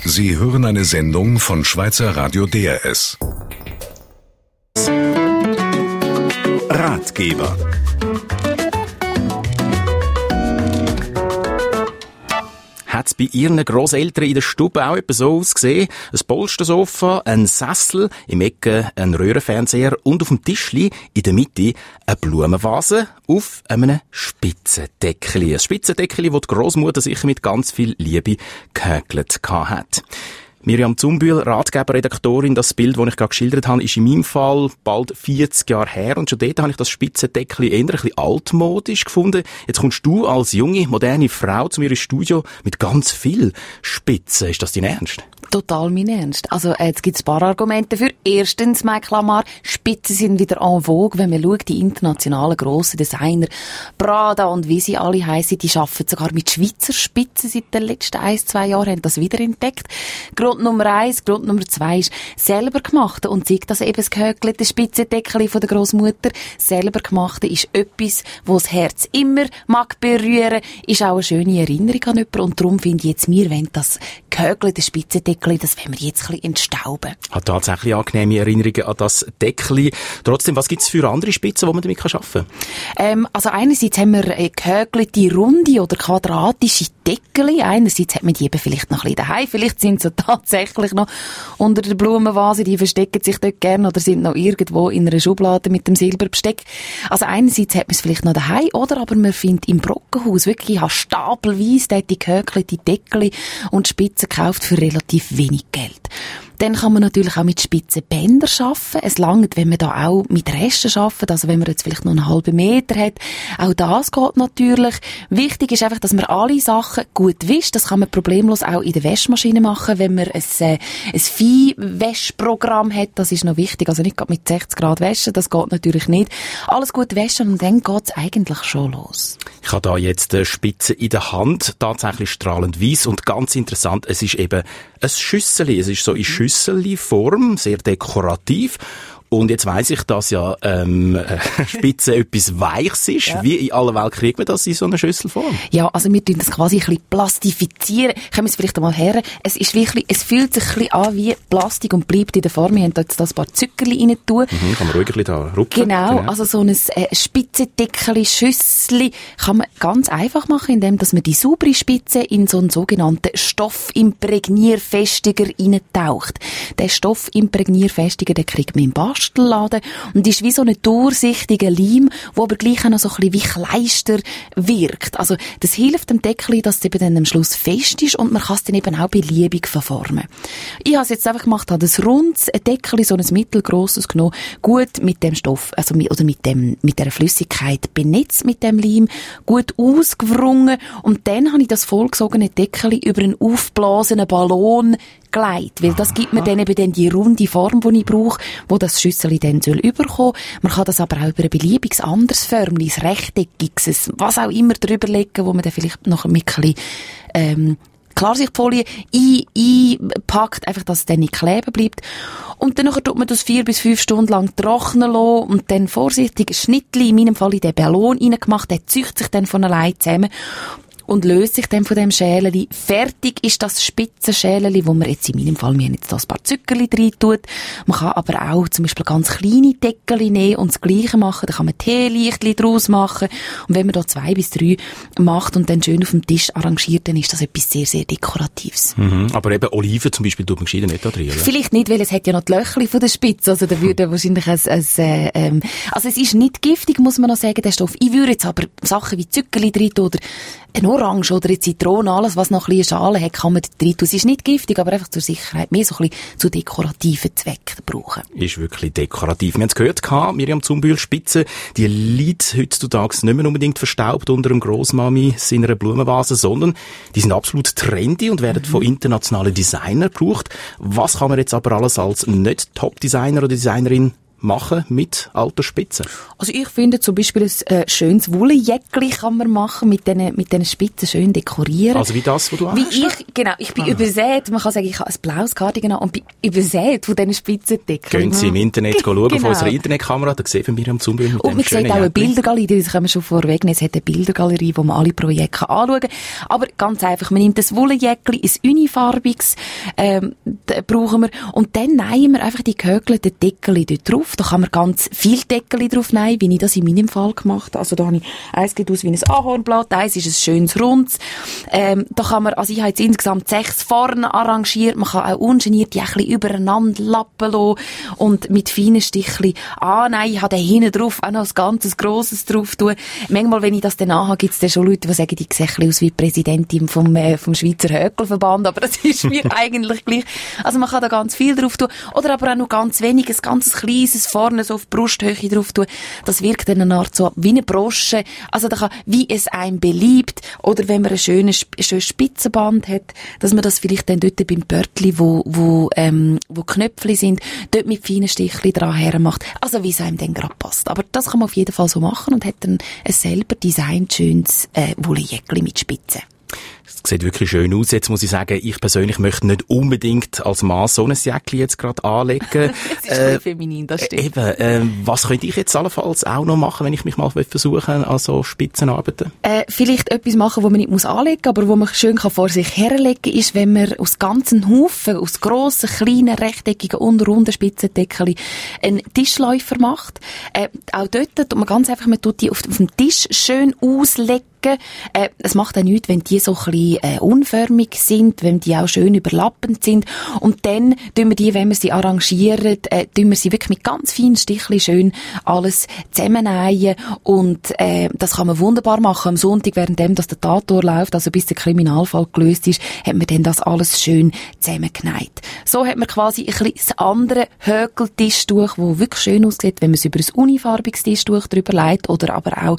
Sie hören eine Sendung von Schweizer Radio DRS. Ratgeber. Hat es bei Ihren Grosseltern in der Stube auch etwas so ausgesehen? Ein Polstersofa, ein Sessel, im Ecke ein Röhrenfernseher und auf dem Tischli in der Mitte eine Blumenvase auf einem Spitzendeckli. Ein Spitzendeckli, das die Grossmutter sicher mit ganz viel Liebe gehäkelt hat. Miriam Zumbühl, Ratgeberredaktorin, das Bild, das ich gerade geschildert habe, ist in meinem Fall bald 40 Jahre her und schon dort habe ich das Spitzendeckli eher ein bisschen altmodisch gefunden. Jetzt kommst du als junge, moderne Frau zu mir ins Studio mit ganz viel Spitzen. Ist das dein Ernst? Total mein Ernst. Also, jetzt gibt's ein paar Argumente dafür. Erstens, Michael Amar, Spitzen sind wieder en vogue. Wenn man schaut, die internationalen grossen Designer, Prada und wie sie alle heissen, die arbeiten sogar mit Schweizer Spitzen seit den letzten 1-2 Jahren, haben das wieder entdeckt. Grund Nummer 1, Grund Nummer 2 ist selber gemacht und zeigt das eben das gehökelte Spitzendeckli von der Grossmutter. Selber gemachte ist etwas, wo das Herz immer mag berühren, ist auch eine schöne Erinnerung an jemanden und darum finde ich jetzt, wir wollen das gehökelte Spitzendeckli, das wollen wir jetzt ein bisschen entstauben. Hat tatsächlich angenehme Erinnerungen an das Deckli. Trotzdem, was gibt es für andere Spitzen, die man damit arbeiten kann? Also einerseits haben wir gehökelte, runde oder quadratische Deckli. Einerseits hat man die eben vielleicht noch ein bisschen daheim. Vielleicht sind sie tatsächlich noch unter der Blumenvase, die verstecken sich dort gerne oder sind noch irgendwo in einer Schublade mit dem Silberbesteck. Also einerseits hat man es vielleicht noch daheim, oder aber man findet im Brockenhaus wirklich stapelweise dort die gehökelte Deckli und Spitzen gekauft für relativ wenig Geld. Dann kann man natürlich auch mit Spitzenbändern arbeiten. Es langt, wenn man da auch mit Resten arbeitet, also wenn man jetzt vielleicht noch einen halben Meter hat. Auch das geht natürlich. Wichtig ist einfach, dass man alle Sachen gut wischt. Das kann man problemlos auch in der Waschmaschine machen, wenn man ein Viehwäschprogramm hat. Das ist noch wichtig. Also nicht gerade mit 60 Grad waschen, das geht natürlich nicht. Alles gut waschen und dann geht's eigentlich schon los. Ich habe da jetzt eine Spitze in der Hand, tatsächlich strahlend weiss und ganz interessant, es ist eben ein Schüsseli. Es ist so in Schüsselform, sehr dekorativ. Und jetzt weiss ich, dass ja Spitze etwas Weiches ist. Ja. Wie in aller Welt kriegt man das in so einer Schüsselform? Ja, also wir tun das quasi ein bisschen plastifizieren. Können wir es vielleicht einmal her? Es ist wirklich, es fühlt sich ein bisschen an wie Plastik und bleibt in der Form. Wir haben da jetzt ein paar Zuckerli rein tun. Kann man ruhig ein bisschen da rupfen. Genau, also so ein Spitzendeckeli, Schüsseli kann man ganz einfach machen, indem dass man die saubere Spitze in so einen sogenannten Stoffimprägnierfestiger reintaucht. Der Stoffimprägnierfestiger, den kriegt man im Bastelladen und ist wie so ein durchsichtiger Leim, der aber gleich auch noch so ein bisschen wie Kleister wirkt. Also das hilft dem Deckli, dass es eben dann am Schluss fest ist und man kann es dann eben auch beliebig verformen. Ich habe es jetzt einfach gemacht, habe ein rundes Deckli, so ein mittelgrosses genommen, gut mit dem Stoff, also mit der Flüssigkeit benetzt mit dem Leim, gut ausgewrungen und dann habe ich das vollgesogene Deckli über einen aufblasenen Ballon gelegt, weil das gibt mir dann eben dann die runde Form, die ich brauche, wo das Schüsseli dann überkommen soll. Man kann das aber auch über ein beliebiges anderes Förmchen, ein rechteckiges, was auch immer drüber legen, wo man dann vielleicht noch mit ein bisschen Klarsichtfolie einpackt, einfach, dass es dann nicht kleben bleibt. Und dann tut man das 4 bis 5 Stunden lang trocknen lassen und dann vorsichtig ein Schnittchen, in meinem Fall in den Ballon reingemacht, der zieht sich dann von allein zusammen und löst sich dann von dem Schäleli. Fertig ist das Spitzenschäleli, wo man jetzt in meinem Fall, wir haben jetzt da ein paar Zuckerli rein tut. Man kann aber auch zum Beispiel ganz kleine Deckeli nehmen und das Gleiche machen. Da kann man Teelichtli draus machen. Und wenn man da 2 bis 3 macht und dann schön auf dem Tisch arrangiert, dann ist das etwas sehr, sehr Dekoratives. Aber eben Oliven zum Beispiel tut man gescheiter nicht da drin, oder? Vielleicht nicht, weil es hat ja noch die Löchli von der Spitze. Also da würde wahrscheinlich also es ist nicht giftig, muss man noch sagen, der Stoff. Ich würde jetzt aber Sachen wie Zuckerli drin tun oder eine Orange oder eine Zitrone, alles, was noch ein bisschen Schale hat, kann man da drin tun. Es ist nicht giftig, aber einfach zur Sicherheit mehr so ein bisschen zu dekorativen Zwecken brauchen. Ist wirklich dekorativ. Wir haben es gehört, Miriam Zumbühl, Spitze, die liegt heutzutage nicht mehr unbedingt verstaubt unter einem Grossmami seiner Blumenvase, sondern die sind absolut trendy und werden von internationalen Designern gebraucht. Was kann man jetzt aber alles als nicht Top-Designer oder Designerin machen mit alter Spitze? Also ich finde zum Beispiel ein schönes Wollenjäckli kann man machen, mit diesen Spitzen schön dekorieren. Also wie das, was du hast? Ich bin übersät, man kann sagen, ich habe ein blaues Cardigan an und bin übersät von diesen Spitzendeckeln. Gehen Sie im Internet schauen von unserer Internetkamera, da sehen wir Miriam Zumbühl mit und man sieht auch eine Bildergalerie, das können wir schon vorwegnehmen, es hat eine Bildergalerie, wo man alle Projekte anschauen kann. Aber ganz einfach, man nimmt das Wollenjäckli, ein unifarbiges, brauchen wir, und dann nehmen wir einfach die gehökelten Deckel dort drauf. Da kann man ganz viel Deckel drauf nehmen, wie ich das in meinem Fall gemacht habe. Also da habe ich, eins geht aus wie ein Ahornblatt, eins ist ein schönes Rundes. Da kann man, also ich habe jetzt insgesamt 6 vorne arrangiert. Man kann auch ungeniert die ein bisschen übereinander lappen lassen und mit feinen Stichli nein, ich habe da hinten drauf auch noch ein ganzes grosses drauf tun. Manchmal, wenn ich das dann anhabe, gibt es dann schon Leute, die sagen, ich sehe ein bisschen aus wie die Präsidentin vom Schweizer Höckelverband, aber das ist mir eigentlich gleich. Also man kann da ganz viel drauf tun. Oder aber auch noch ganz wenig, ein ganz kleines vorne so auf die Brusthöhe drauf tun. Das wirkt dann eine Art so wie eine Brosche. Also da kann, wie es einem beliebt. Oder wenn man ein schönes Spitzenband hat, dass man das vielleicht dann dort beim Börtli, wo Knöpfli sind, dort mit feinen Stichli dran hermacht. Also wie es einem dann gerade passt. Aber das kann man auf jeden Fall so machen und hat dann ein selber designt schönes Wollenjäckli mit Spitzen. Es sieht wirklich schön aus. Jetzt muss ich sagen, ich persönlich möchte nicht unbedingt als Mann so ein Jäckli jetzt gerade anlegen. Es ist feminin, das stimmt. Was könnte ich jetzt allenfalls auch noch machen, wenn ich mich mal versuchen an so Spitzenarbeiten? Vielleicht etwas machen, wo man nicht anlegen muss, aber wo man schön vor sich herlegen kann, ist, wenn man aus ganzen Haufen, aus grossen, kleinen, rechteckigen und runden Spitzendeckeln einen Tischläufer macht. Auch dort tut man ganz einfach, man tut die auf dem Tisch schön auslegen. Es macht auch nichts, wenn die so ein bisschen unförmig sind, wenn die auch schön überlappend sind. Und dann tun wir die, wenn wir sie arrangieren, tun wir sie wirklich mit ganz feinen Stichli schön alles zusammennähen. Und das kann man wunderbar machen. Am Sonntag, währenddem das der Tatort läuft, also bis der Kriminalfall gelöst ist, hat man dann das alles schön zusammengenäht. So hat man quasi ein bisschen das andere Hökeltischtuch, das wirklich schön aussieht, wenn man es über ein unifarbiges Tischtuch drüber legt oder aber auch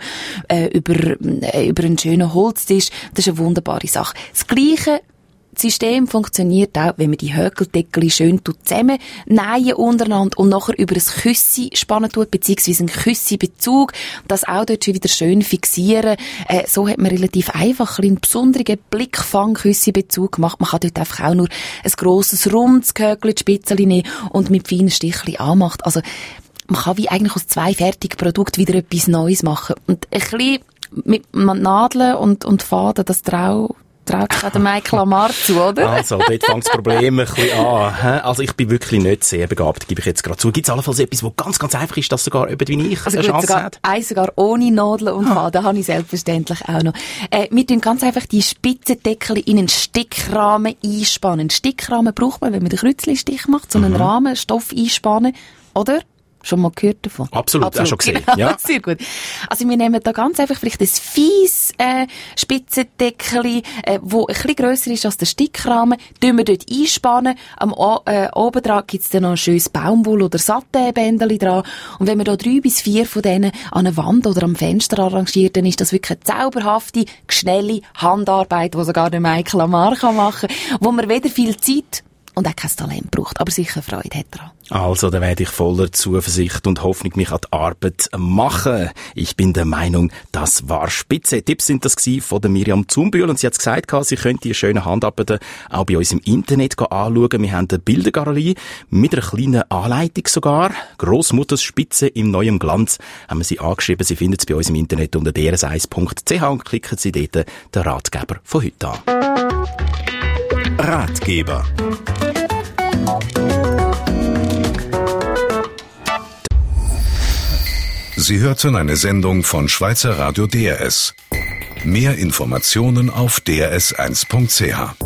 über einen schönen Holztisch. Das ist eine wunderbare Sache. Das gleiche System funktioniert auch, wenn man die Hökeldeckel schön zusammen nähen untereinander und nachher über ein Küssi spannen tut, beziehungsweise einen Küssi-Bezug, das auch dort schon wieder schön fixieren. So hat man relativ einfach einen besonderen Blickfang-Küssi-Bezug gemacht. Man kann dort einfach auch nur ein grosses, rundes Gehöckchen, Spitzeli nehmen und mit feinen Stichli anmacht. Also, man kann wie eigentlich aus 2 fertigen Produkten wieder etwas Neues machen. Und ein bisschen mit Nadeln und Faden, das traut sich der Michael Amar zu, oder? Also, dort fängt das Problem ein bisschen an. Also, ich bin wirklich nicht sehr begabt, gebe ich jetzt gerade zu. Gibt es allenfalls etwas, was ganz, ganz einfach ist, dass sogar jemand wie ich eine Chance hat? Sogar ohne Nadeln und Faden habe ich selbstverständlich auch noch. Wir tun ganz einfach die Spitzendeckel in einen Stickrahmen einspannen. Einen Stickrahmen braucht man, wenn man den Kreuzli-Stich macht, so einen Rahmen, Stoff einspannen, oder? Schon mal gehört davon? Absolut. Auch schon gesehen. Genau, ja. Sehr gut. Also wir nehmen da ganz einfach vielleicht ein fies Spitzendeckel, wo ein bisschen grösser ist als der Stickrahmen, tun wir dort einspannen. Am oben dran gibt's dann noch ein schönes Baumwoll- oder Satinbändeli dran. Und wenn man da 3 bis 4 von denen an einer Wand oder am Fenster arrangiert, dann ist das wirklich eine zauberhafte, schnelle Handarbeit, die sogar der Michael Amar machen kann, wo man weder viel Zeit und auch kein Talent braucht, aber sicher Freude hat daran. Also, da werde ich voller Zuversicht und Hoffnung mich an die Arbeit machen. Ich bin der Meinung, das war spitze. Tipps sind das von der Miriam Zumbühl und sie hat gesagt, sie könnte die schönen Handarbeiten auch bei uns im Internet anschauen. Wir haben eine Bildergalerie mit einer kleinen Anleitung sogar. Grossmutters Spitze im neuen Glanz haben wir sie angeschrieben. Sie finden es bei uns im Internet unter drs1.ch und klicken Sie dort den Ratgeber von heute an. Ratgeber. Sie hörten eine Sendung von Schweizer Radio DRS. Mehr Informationen auf drs1.ch.